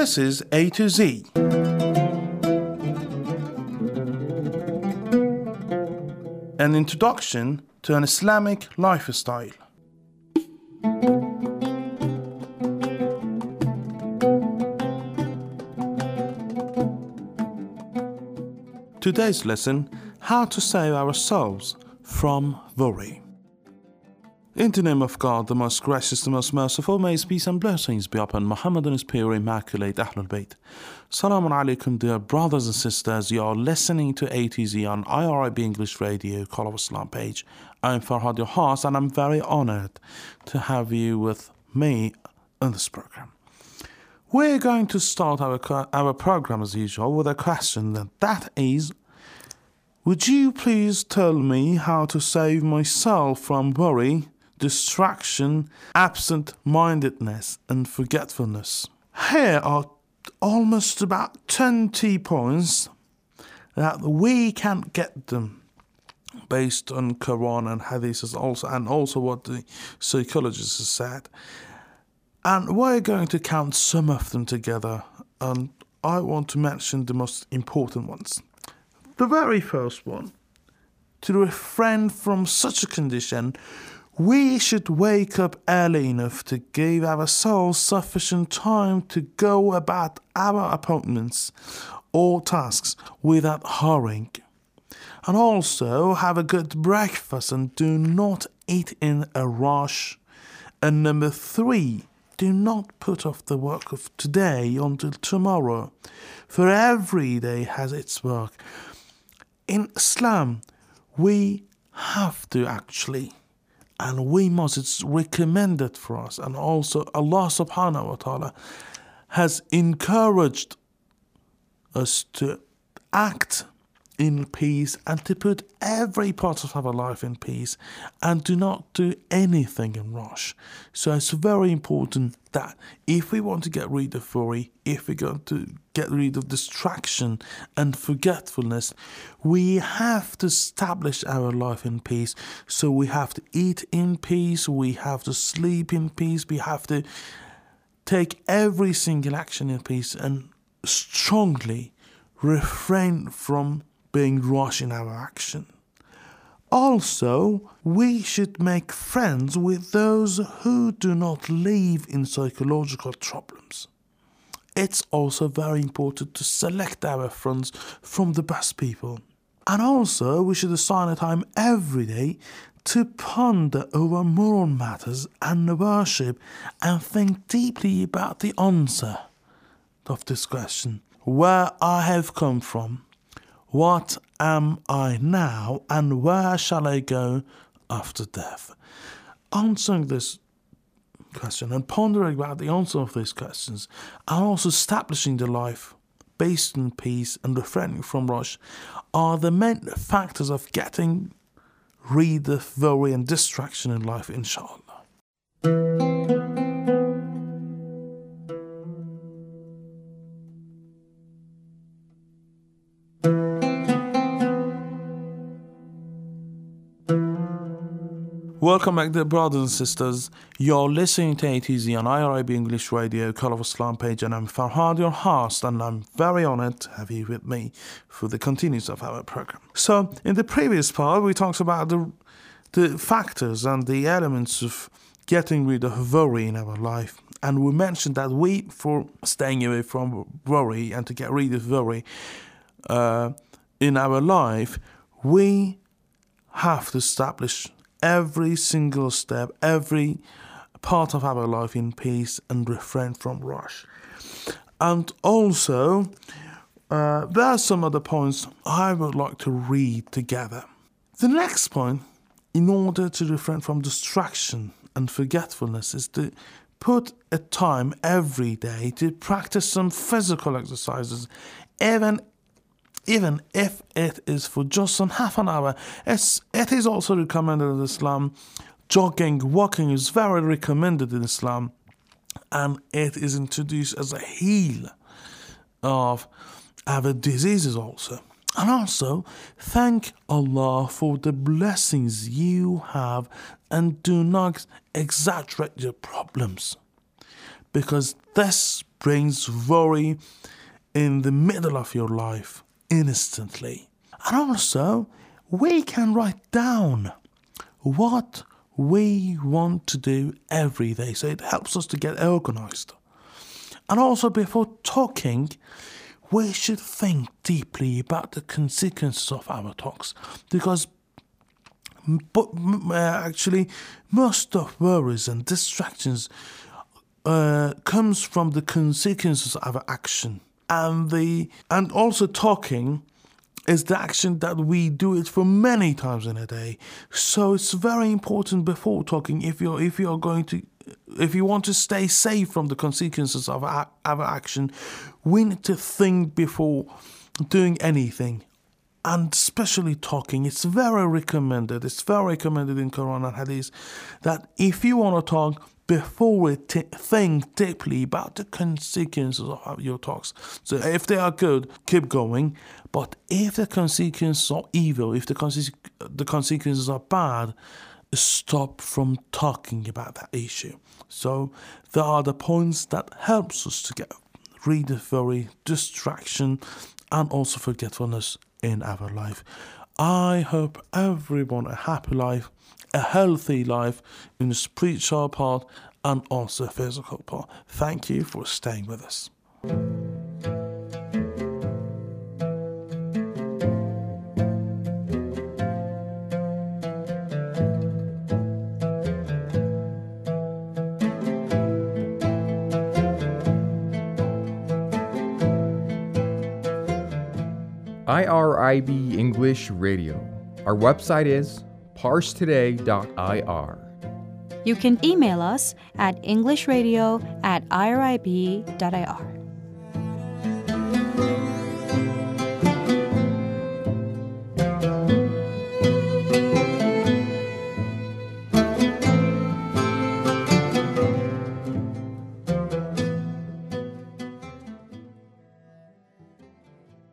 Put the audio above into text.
This is A to Z. An introduction to an Islamic lifestyle. Today's lesson, how to save ourselves from worry. In the name of God, the most gracious, the most merciful, may His peace and blessings be upon Muhammad and His pure, immaculate Ahlul Bayt. Salamun alaikum, dear brothers and sisters. You are listening to A to Z on IRIB English Radio, Call of Islam page. I'm Farhad, your host, and I'm very honored to have you with me on this program. We're going to start our program as usual with a question, and that is, would you please tell me how to save myself from worry, distraction, absent-mindedness and forgetfulness? Here are almost about 20 points that we can get them based on Quran and Hadith and also what the psychologists have said. And we're going to count some of them together, and I want to mention the most important ones. The very first one, to refrain from such a condition, we should wake up early enough to give ourselves sufficient time to go about our appointments or tasks without hurrying. And also have a good breakfast and do not eat in a rush. And number 3, do not put off the work of today until tomorrow, for every day has its work. In Islam, we have to actually, and we must, it's recommended for us, and also Allah subhanahu wa ta'ala has encouraged us to act in peace and to put every part of our life in peace and do not do anything in rush. So it's very important that if we want to get rid of worry, if we're going to get rid of distraction and forgetfulness, we have to establish our life in peace. So we have to eat in peace, we have to sleep in peace, we have to take every single action in peace and strongly refrain from being rushed in our action. Also, we should make friends with those who do not live in psychological problems. It's also very important to select our friends from the best people. And also, we should assign a time every day to ponder over moral matters and worship and think deeply about the answer of this question. Where I have come from, what am I now, and where shall I go after death? Answering this question and pondering about the answer of these questions, and also establishing the life based on peace and refraining from rush, are the main factors of getting rid of worry and distraction in life, inshallah. Welcome back, dear brothers and sisters. You're listening to A to Z on IRIB English Radio, Call of Islam page, and I'm Farhad, your host, and I'm very honored to have you with me for the continuance of our program. So, in the previous part, we talked about the factors and the elements of getting rid of worry in our life, and we mentioned that for staying away from worry and to get rid of worry in our life, we have to establish every single step, every part of our life in peace and refrain from rush. And also, there are some other points I would like to read together. The next point, in order to refrain from distraction and forgetfulness, is to put a time every day to practice some physical exercises, even if it is for just some half an hour. It is also recommended in Islam. Jogging, walking is very recommended in Islam, and it is introduced as a heal of our diseases also. And also, thank Allah for the blessings you have and do not exaggerate your problems. because this brings worry in the middle of your life instantly. And also, we can write down what we want to do every day, so it helps us to get organized. And also, before talking, we should think deeply about the consequences of our talks, because actually most of worries and distractions comes from the consequences of our action. And also talking is the action that we do it for many times in a day. So it's very important before talking, if you want to stay safe from the consequences of our action, we need to think before doing anything. And especially talking, it's very recommended in Quran and Hadith that if you want to talk, before we think deeply about the consequences of your talks. So if they are good, keep going. But if the consequences are evil, if the consequences are bad, stop from talking about that issue. So there are the points that helps us to get rid of worry, distraction, and also forgetfulness in our life. I hope everyone a happy life, a healthy life in the spiritual part and also physical part. Thank you for staying with us. IRIB English Radio. Our website is parsetoday.ir. You can email us at englishradio@irib.ir.